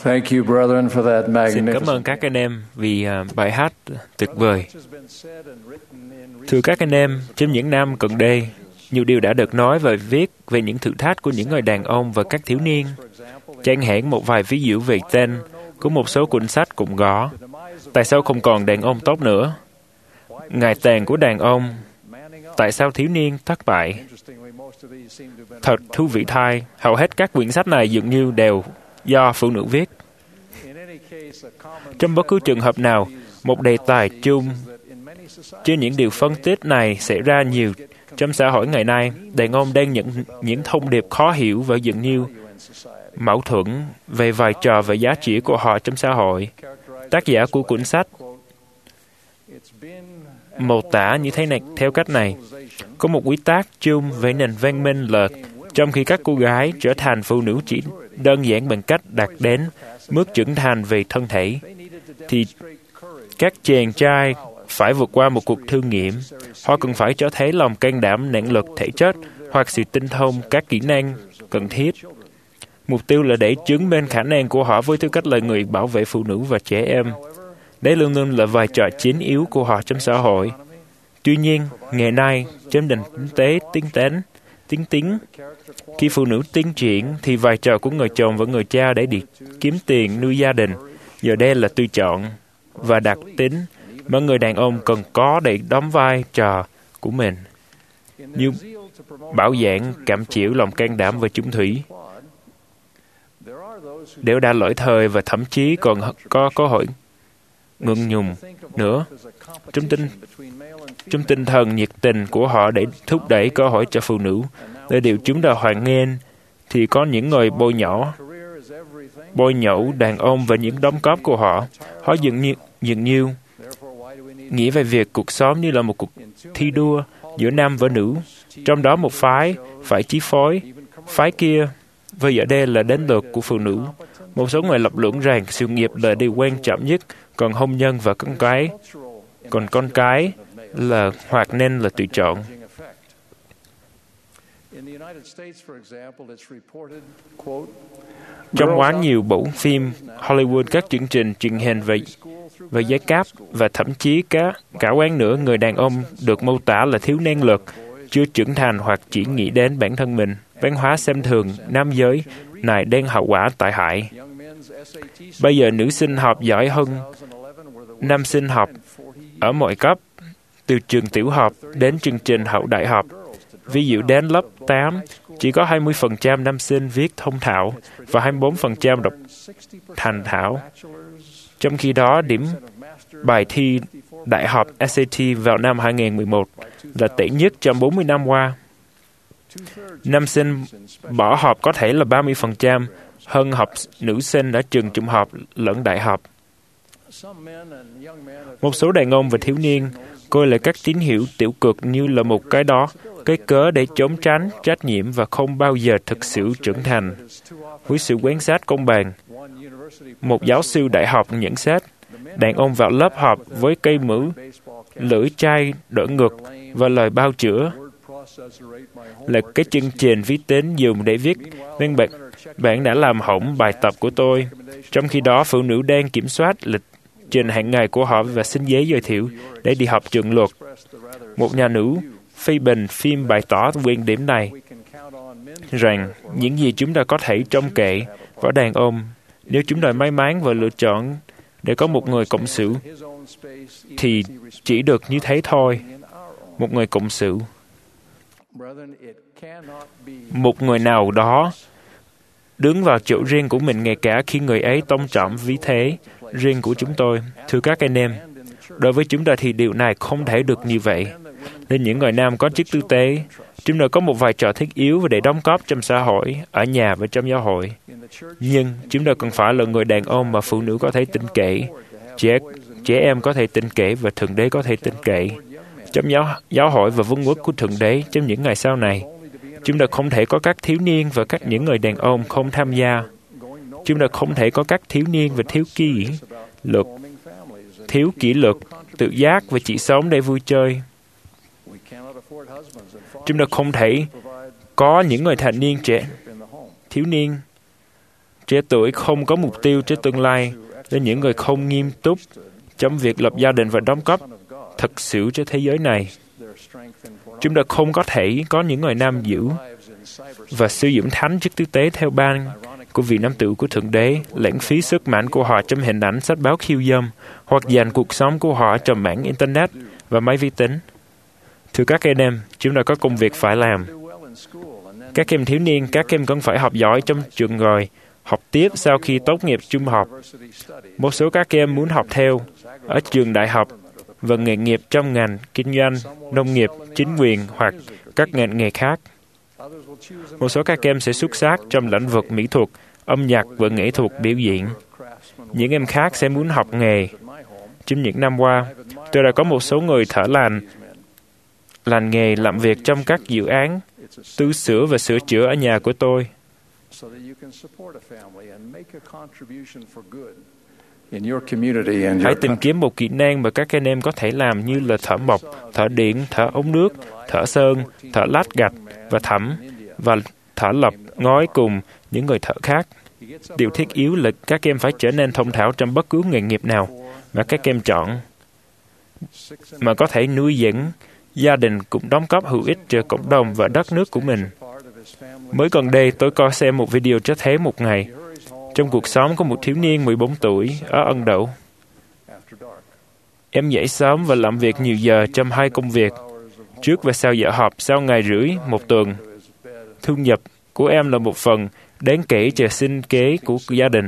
Thank you, brethren, for that Xin cảm ơn magnificent. các anh em vì bài hát tuyệt vời. Thưa các anh em, trong những năm gần đây, nhiều điều đã được nói và viết về những thử thách của những người đàn ông và các thiếu niên. Chẳng hạn một vài ví dụ về tên của một số cuốn sách cũng có. Tại sao không còn đàn ông tốt nữa? Ngày tàn của đàn ông. Tại sao thiếu niên thất bại? Thật thú vị thay, hầu hết các quyển sách này dường như đều do phụ nữ viết. Trong bất cứ trường hợp nào, một đề tài chung trên những điều phân tích này xảy ra nhiều trong xã hội ngày nay. Đàn ông đang nhận những thông điệp khó hiểu và dường như mâu thuẫn về vai trò và giá trị của họ trong xã hội. Tác giả của cuốn sách mô tả như thế này theo cách này: có một quy tắc chung về nền văn minh là trong khi các cô gái trở thành phụ nữ chỉ đơn giản bằng cách đạt đến mức trưởng thành về thân thể, thì các chàng trai phải vượt qua một cuộc thử nghiệm. Họ cần phải cho thấy lòng can đảm, năng lực thể chất hoặc sự tinh thông các kỹ năng cần thiết. Mục tiêu là để chứng minh khả năng của họ với tư cách là người bảo vệ phụ nữ và trẻ em. Đấy luôn luôn là vai trò chính yếu của họ trong xã hội. Tuy nhiên, ngày nay, trong nền kinh tế tiến tiến, khi phụ nữ tiến triển, thì vai trò của người chồng và người cha để đi kiếm tiền nuôi gia đình giờ đây là tùy chọn và đặc tính mà người đàn ông cần có để đóng vai trò của mình, như bảo dưỡng, cảm chịu, lòng can đảm và chung thủy. Đều đã lỗi thời và thậm chí còn có cơ hội ngượng nhùng nữa. Trong tinh thần nhiệt tình của họ để thúc đẩy cơ hội cho phụ nữ là điều chúng ta hoan nghênh, thì có những người bôi nhậu đàn ông và những đóng góp của họ. Họ dường như nghĩ về việc cuộc sống như là một cuộc thi đua giữa nam và nữ, trong đó một phái phải chi phối phái kia, và giờ đây là đến lượt của phụ nữ. Một số người lập luận rằng sự nghiệp là điều quan trọng nhất, còn hôn nhân và con cái là hoặc nên là tùy chọn. Trong quá nhiều bộ phim Hollywood, các chương trình truyền hình về giấy cáp và thậm chí cả quán nữa, người đàn ông được mô tả là thiếu năng lực, chưa trưởng thành hoặc chỉ nghĩ đến bản thân mình. Văn hóa xem thường nam giới này đang hậu quả tai hại. Bây giờ nữ sinh học giỏi hơn nam sinh học ở mọi cấp, từ trường tiểu học đến chương trình hậu đại học. Ví dụ đến lớp 8, chỉ có 20% nam sinh viết thông thạo và 24% đọc thành thạo. Trong khi đó, điểm bài thi đại học SAT vào năm 2011 là tệ nhất trong 40 năm qua. Nam sinh bỏ học có thể là 30% hơn học nữ sinh ở trường trung học lẫn đại học. Một số đàn ông và thiếu niên coi lại các tín hiệu tiêu cực như là một cái cớ để trốn tránh trách nhiệm và không bao giờ thực sự trưởng thành. Với sự quan sát công bằng, một giáo sư đại học nhận xét, đàn ông vào lớp học với cây mũ, lưỡi chai đỡ ngực và lời bao chữa là cái chương trình vi tính dùng để viết nên bạn đã làm hỏng bài tập của tôi. Trong khi đó, phụ nữ đang kiểm soát lịch trình hàng ngày của họ và xin giấy giới thiệu để đi học trường luật. Một nhà nữ phê bình phim bày tỏ quan điểm này, rằng những gì chúng ta có thể trông cậy vào đàn ông, nếu chúng ta may mắn và lựa chọn để có một người cộng sự, thì chỉ được như thế thôi. Một người cộng sự. Một người nào đó đứng vào chỗ riêng của mình ngay cả khi người ấy tôn trọng vị thế riêng của chúng tôi. Thưa các anh em, đối với chúng ta thì điều này không thể được như vậy. Nên những người nam có chức tư tế, chúng ta có một vai trò thiết yếu để đóng góp trong xã hội, ở nhà và trong giáo hội. Nhưng chúng ta cần phải là người đàn ông mà phụ nữ có thể tin cậy, trẻ em có thể tin cậy và Thượng Đế có thể tin cậy. Trong giáo hội và vương quốc của Thượng Đế trong những ngày sau này, chúng ta không thể có các thiếu niên và những người đàn ông không tham gia. Chúng ta không thể có các thiếu niên và thiếu kỷ luật, tự giác và chỉ sống để vui chơi. Chúng ta không thể có những người thiếu niên trẻ tuổi không có mục tiêu cho tương lai, đến những người không nghiêm túc trong việc lập gia đình và đóng góp thật sự cho thế giới này. Chúng ta không có thể có những người nam giữ và sử dụng thánh chức tư tế theo ban của vị nam tử của Thượng Đế, lãng phí sức mạnh của họ trong hình ảnh sách báo khiêu dâm, hoặc dành cuộc sống của họ trong mạng Internet và máy vi tính. Thưa các em, chúng ta có công việc phải làm. Các em thiếu niên, các em cần phải học giỏi trong trường rồi, học tiếp sau khi tốt nghiệp trung học. Một số các em muốn học theo ở trường đại học và nghề nghiệp trong ngành kinh doanh, nông nghiệp, chính quyền hoặc các ngành nghề khác. Một số các em sẽ xuất sắc trong lĩnh vực mỹ thuật, âm nhạc và nghệ thuật biểu diễn. Những em khác sẽ muốn học nghề. Trong những năm qua, tôi đã có một số người thợ lành nghề làm việc trong các dự án tu sửa và sửa chữa ở nhà của tôi. Hãy tìm kiếm một kỹ năng mà các anh em có thể làm, như là thợ mộc, thợ điện, thợ ống nước, thợ sơn, thợ lát gạch và thẩm, và thợ lập ngói cùng những người thợ khác. Điều thiết yếu là các em phải trở nên thông thạo trong bất cứ nghề nghiệp nào mà các em chọn, mà có thể nuôi dưỡng gia đình cũng đóng góp hữu ích cho cộng đồng và đất nước của mình. Mới gần đây, tôi có xem một video cho thấy một ngày trong cuộc sống của một thiếu niên 14 tuổi ở Ấn Độ. Em dậy sớm và làm việc nhiều giờ trong 2 công việc, trước và sau giờ họp, sau ngày rưỡi một tuần. Thu nhập của em là một phần đáng kể cho sinh kế của gia đình.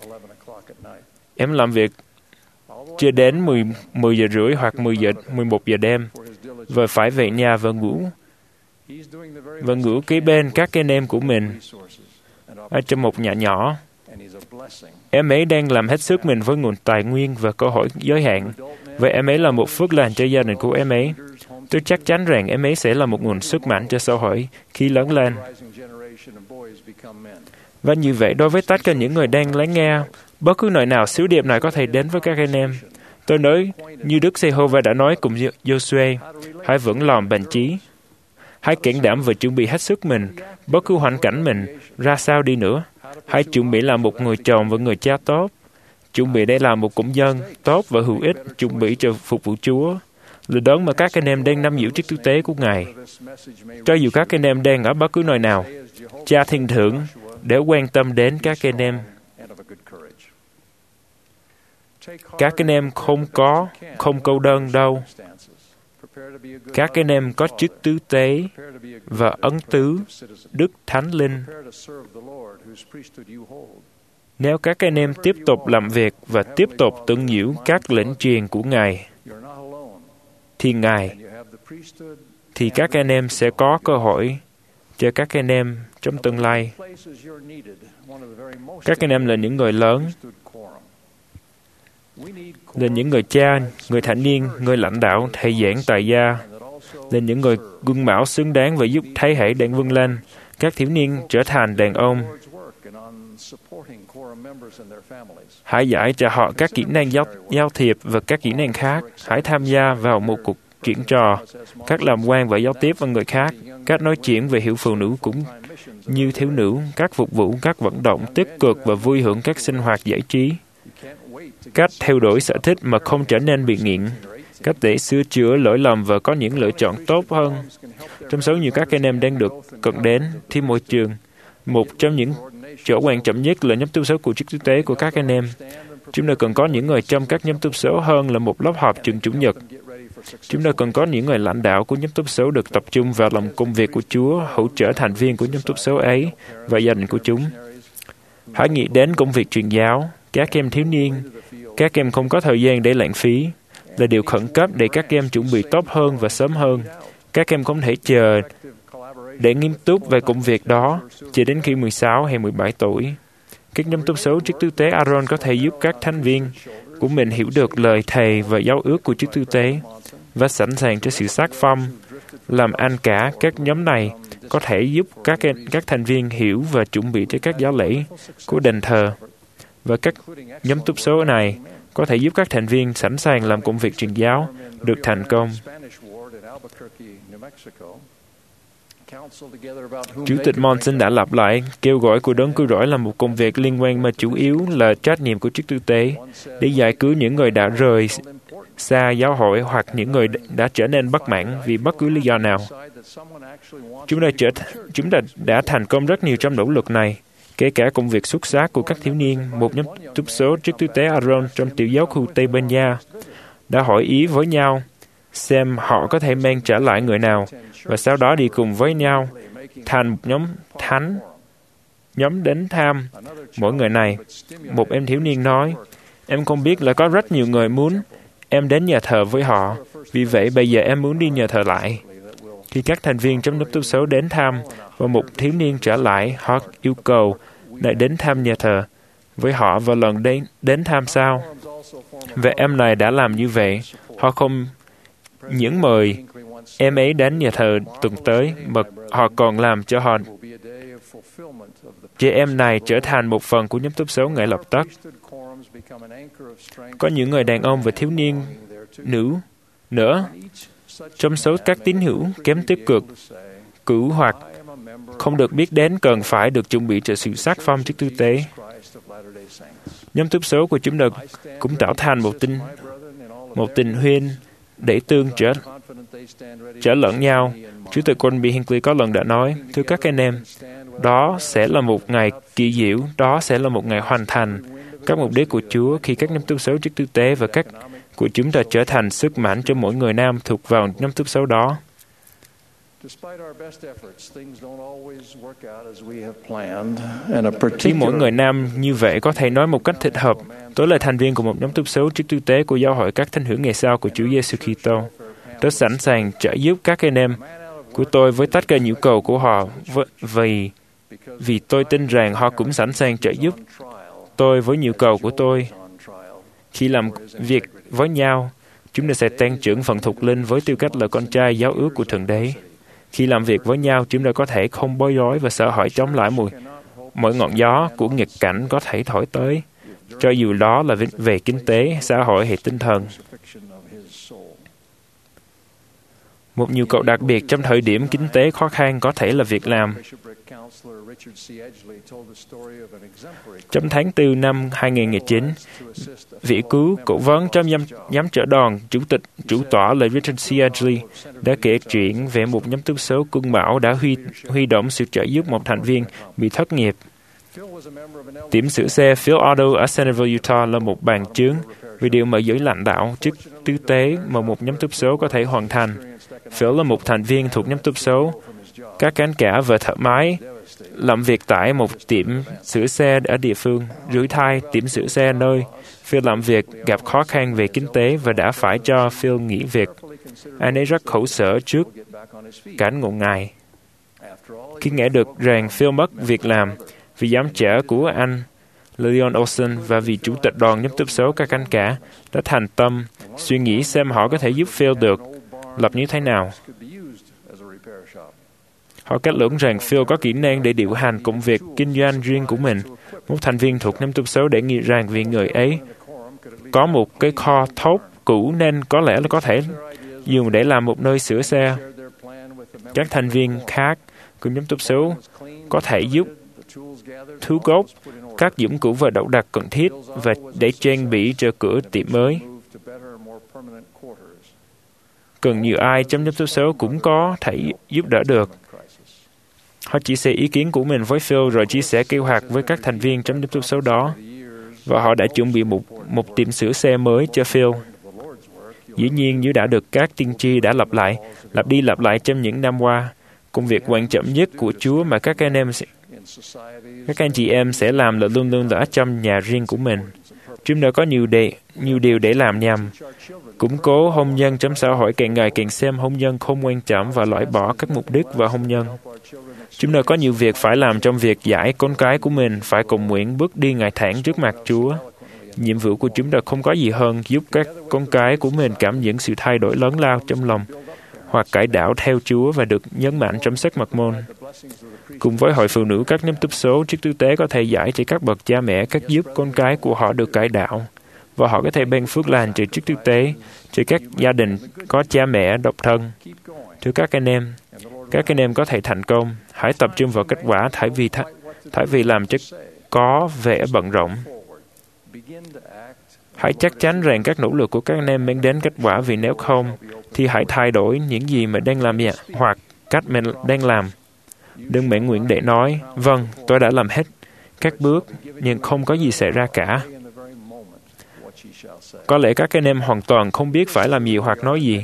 Em làm việc chưa đến 10 giờ rưỡi hoặc 11 giờ đêm, và phải về nhà và ngủ kế bên các anh em của mình ở trong một nhà nhỏ. Em ấy đang làm hết sức mình với nguồn tài nguyên và cơ hội giới hạn, và em ấy là một phước lành cho gia đình của em ấy. Tôi chắc chắn rằng em ấy sẽ là một nguồn sức mạnh cho xã hội khi lớn lên. Và như vậy, đối với tất cả những người đang lắng nghe, bất cứ nơi nào sứ điệp này có thể đến với các anh em. Tôi nói, như Đức Giê-hô-va đã nói cùng Giô-suê, hãy vững lòng bền chí. Hãy can đảm và chuẩn bị hết sức mình, bất cứ hoàn cảnh mình ra sao đi nữa. Hãy chuẩn bị làm một người chồng và người cha tốt. Chuẩn bị để làm một công dân tốt và hữu ích, chuẩn bị cho phục vụ Chúa. Là đấng mà các anh em đang nắm giữ chức tư tế của Ngài. Cho dù các anh em đang ở bất cứ nơi nào, Cha Thiên Thượng để quan tâm đến các anh em. Các anh em không câu đơn đâu. Các anh em có chức tứ tế và ấn tứ, Đức Thánh Linh. Nếu các anh em tiếp tục làm việc và tiếp tục tuân giữ các lệnh truyền của Ngài, thì các anh em sẽ có cơ hội cho các anh em trong tương lai. Các anh em là những người lớn, là những người cha, người thanh niên, người lãnh đạo, thầy giảng, tài gia, là những người gương mẫu xứng đáng và giúp thế hệ đang vươn lên. Các thiếu niên trở thành đàn ông. Hãy dạy cho họ các kỹ năng giao thiệp và các kỹ năng khác. Hãy tham gia vào một cuộc chuyện trò, các làm quan và giao tiếp với người khác, các nói chuyện về hiểu phụ nữ cũng như thiếu nữ, các phục vụ, các vận động tích cực và vui hưởng các sinh hoạt giải trí. Cách theo đuổi sở thích mà không trở nên bị nghiện. Cách để sửa chữa lỗi lầm và có những lựa chọn tốt hơn. Trong số nhiều các anh em đang được cần đến thi môi trường, một trong những chỗ quan trọng nhất là nhóm tu số của chức tư tế của các anh em. Chúng ta cần có những người trong các nhóm tu số hơn là một lớp học trường Chủ nhật. Chúng ta cần có những người lãnh đạo của nhóm tu số được tập trung vào làm công việc của Chúa, hỗ trợ thành viên của nhóm tu số ấy và gia đình của chúng. Hãy nghĩ đến công việc truyền giáo. Các em thiếu niên, các em không có thời gian để lãng phí, là điều khẩn cấp để các em chuẩn bị tốt hơn và sớm hơn. Các em không thể chờ để nghiêm túc về công việc đó chỉ đến khi 16 hay 17 tuổi. Các nhóm tu số chức tư tế Aaron có thể giúp các thành viên của mình hiểu được lời thầy và giao ước của chức tư tế và sẵn sàng cho sự xác phong. Làm anh cả các nhóm này có thể giúp các thành viên hiểu và chuẩn bị cho các giáo lễ của đền thờ. Và các nhóm tu số này có thể giúp các thành viên sẵn sàng làm công việc truyền giáo được thành công. Chủ tịch Monson đã lặp lại, kêu gọi của đấng cứu rỗi là một công việc liên quan mà chủ yếu là trách nhiệm của chức tư tế để giải cứu những người đã rời xa giáo hội hoặc những người đã trở nên bất mãn vì bất cứ lý do nào. Chúng ta đã thành công rất nhiều trong nỗ lực này, kể cả công việc xuất sắc của các thiếu niên. Một nhóm túc số chức tư tế Aaron trong tiểu giáo khu Tây Ban Nha đã hỏi ý với nhau xem họ có thể mang trở lại người nào, và sau đó đi cùng với nhau thành một nhóm đến thăm mỗi người này. Một em thiếu niên nói, em không biết là có rất nhiều người muốn em đến nhà thờ với họ, vì vậy bây giờ em muốn đi nhà thờ lại. Khi các thành viên trong nhóm túc số đến thăm và một thiếu niên trở lại, họ yêu cầu lại đến thăm nhà thờ với họ vào lần đến thăm sau. Và em này đã làm như vậy. Họ không những mời em ấy đến nhà thờ tuần tới, mà họ còn làm cho chị em này trở thành một phần của nhóm túc số ngay lập tức. Có những người đàn ông và thiếu niên nữ nữa trong số các tín hữu kém tích cực, cử hoặc không được biết đến cần phải được chuẩn bị cho sự sắc phong chức tư tế. Nhóm túc số của chúng ta cũng tạo thành một tình huynh để tương trở lẫn nhau. Chủ tịch Colby Hinckley có lần đã nói, thưa các anh em, đó sẽ là một ngày kỳ diệu, đó sẽ là một ngày hoàn thành các mục đích của Chúa khi các nhóm túc số chức tư tế và các của chúng ta trở thành sức mạnh cho mỗi người nam thuộc vào nhóm túc số đó. Khi mỗi người nam như vậy có thể nói một cách thích hợp, tôi là thành viên của một nhóm túc số chức tư tế của giáo hội các thánh hữu ngày sau của Chúa Giêsu Kitô. Tôi sẵn sàng trợ giúp các anh em của tôi với tất cả nhu cầu của họ, vì tôi tin rằng họ cũng sẵn sàng trợ giúp tôi với nhu cầu của tôi. Khi làm việc với nhau, chúng ta sẽ tăng trưởng phần thuộc linh với tư cách là con trai giáo ước của Thượng Đế. Khi làm việc với nhau, chúng ta có thể không bối rối và sợ hãi chống lại mỗi ngọn gió của nghịch cảnh có thể thổi tới, cho dù đó là về kinh tế, xã hội hay tinh thần. Một nhu cầu đặc biệt trong thời điểm kinh tế khó khăn có thể là việc làm. Trong tháng 4 năm 2009, vị cứu cổ vấn trong giám trợ đoàn, chủ tọa là Richard C. Edgley đã kể chuyện về một nhóm túc số quân Mão đã huy động sự trợ giúp một thành viên bị thất nghiệp. Tiệm sửa xe Phil Auto ở Centerville, Utah là một bằng chứng về điều mà giới lãnh đạo chức tư tế mà một nhóm túc số có thể hoàn thành. Phil là một thành viên thuộc nhóm túc số các cánh cả và thợ máy, làm việc tại một tiệm sửa xe ở địa phương, rửa thai tiệm sửa xe nơi Phil làm việc gặp khó khăn về kinh tế và đã phải cho Phil nghỉ việc. Anh ấy rất khổ sở trước cảnh ngộ ngại. Khi nghe được rằng Phil mất việc làm, vì giám trợ của anh Leon Olson và vị chủ tịch đoàn nhóm túc số các cánh cả đã thành tâm suy nghĩ xem họ có thể giúp Phil được lập như thế nào. Họ kết luận rằng Phil có kỹ năng để điều hành công việc kinh doanh riêng của mình. Một thành viên thuộc nhóm túc số đề nghị rằng vì người ấy có một cái kho thốt cũ nên có lẽ là có thể dùng để làm một nơi sửa xe. Các thành viên khác của nhóm túc số có thể giúp thu góp các dụng cụ và đậu đặt cần thiết và để trang bị cho cửa tiệm mới. Cần nhiều ai trong nhóm túc số cũng có thể giúp đỡ được. Họ chia sẻ ý kiến của mình với Phil rồi chia sẻ kế hoạch với các thành viên trong nhóm túc số đó. Và họ đã chuẩn bị một tiệm sửa xe mới cho Phil. Dĩ nhiên, như đã được các tiên tri đã lặp đi lặp lại trong những năm qua, công việc quan trọng nhất của Chúa mà các anh chị em sẽ làm là luôn luôn ở trong nhà riêng của mình. Chúng ta có nhiều điều để làm nhằm củng cố hôn nhân trong xã hội càng ngày càng xem hôn nhân không quan trọng và loại bỏ các mục đích vào hôn nhân. Chúng ta có nhiều việc phải làm trong việc dạy con cái của mình phải cầu nguyện bước đi ngày thẳng trước mặt Chúa. Nhiệm vụ của chúng ta không có gì hơn giúp các con cái của mình cảm nhận sự thay đổi lớn lao trong lòng hoặc cải đạo theo Chúa và được nhấn mạnh trong sách Mật Môn. Cùng với hội phụ nữ các nhóm túc số chức tư tế có thể dạy cho các bậc cha mẹ cách giúp con cái của họ được cải đạo và họ có thể ban phước lành từ chức thực tế, từ các gia đình có cha mẹ độc thân. Thưa các anh em có thể thành công. Hãy tập trung vào kết quả thay vì làm cho có vẻ bận rộn. Hãy chắc chắn rằng các nỗ lực của các anh em mang đến kết quả, vì nếu không, thì hãy thay đổi những gì mình đang làm hoặc cách mình đang làm. Đừng mãn nguyện để nói, vâng, tôi đã làm hết các bước, nhưng không có gì xảy ra cả. Có lẽ các anh em hoàn toàn không biết phải làm gì hoặc nói gì.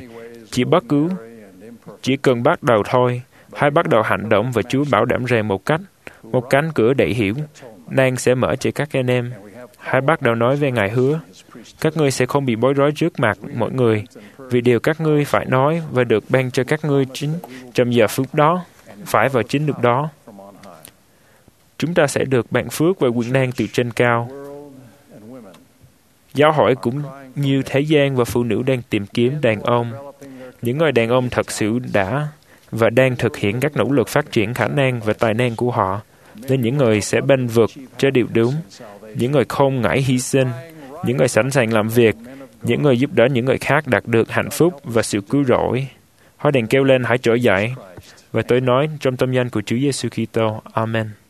Chỉ cần bắt đầu thôi. Hãy bắt đầu hành động và Chúa bảo đảm rằng một cánh cửa đầy hiểu đang sẽ mở cho các anh em. Hãy bắt đầu nói về Ngài hứa. Các ngươi sẽ không bị bối rối trước mặt mọi người, vì điều các ngươi phải nói và được ban cho các ngươi chính trong giờ phút đó, phải vào chính lúc đó. Chúng ta sẽ được ban phước và quyền năng từ trên cao. Giáo hội cũng như thế gian và phụ nữ đang tìm kiếm đàn ông. Những người đàn ông thật sự đã và đang thực hiện các nỗ lực phát triển khả năng và tài năng của họ, nên những người sẽ bênh vực cho điều đúng, những người không ngại hy sinh, những người sẵn sàng làm việc, những người giúp đỡ những người khác đạt được hạnh phúc và sự cứu rỗi. Họ đang kêu lên hãy trỗi dậy. Và tôi nói trong tâm danh của Chúa Giêsu Kitô. Amen.